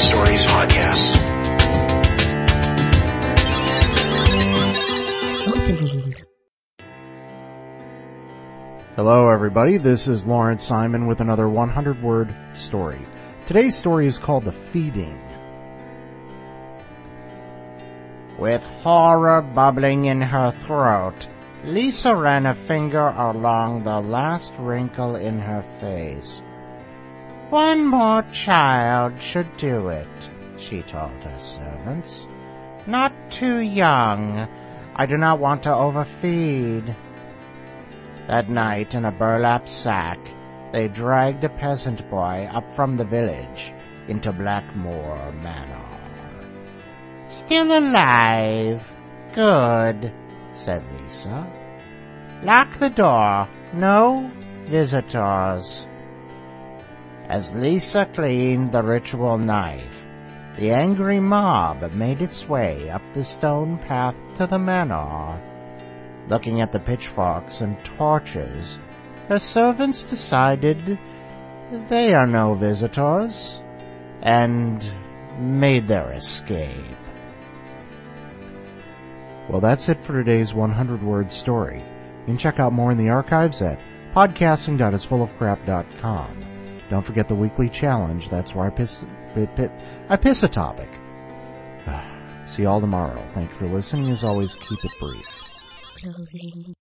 Stories podcast. Hello, everybody. This is Lawrence Simon with another 100-word story. Today's story is called The Feeding. With horror bubbling in her throat, Lisa ran a finger along the last wrinkle in her face. One more child should do it, she told her servants. Not too young. I do not want to overfeed. That night, in a burlap sack, they dragged a peasant boy up from the village into Blackmoor Manor. Still alive. Good, said Lisa. Lock the door. No visitors. As Lisa cleaned the ritual knife, the angry mob made its way up the stone path to the manor. Looking at the pitchforks and torches, her servants decided they are no visitors, and made their escape. Well, that's it for today's 100-word story. You can check out more in the archives at podcasting.isfullofcrap.com. Don't forget the weekly challenge. That's where I piss a topic. See you all tomorrow. Thank you for listening. As always, keep it brief. Closing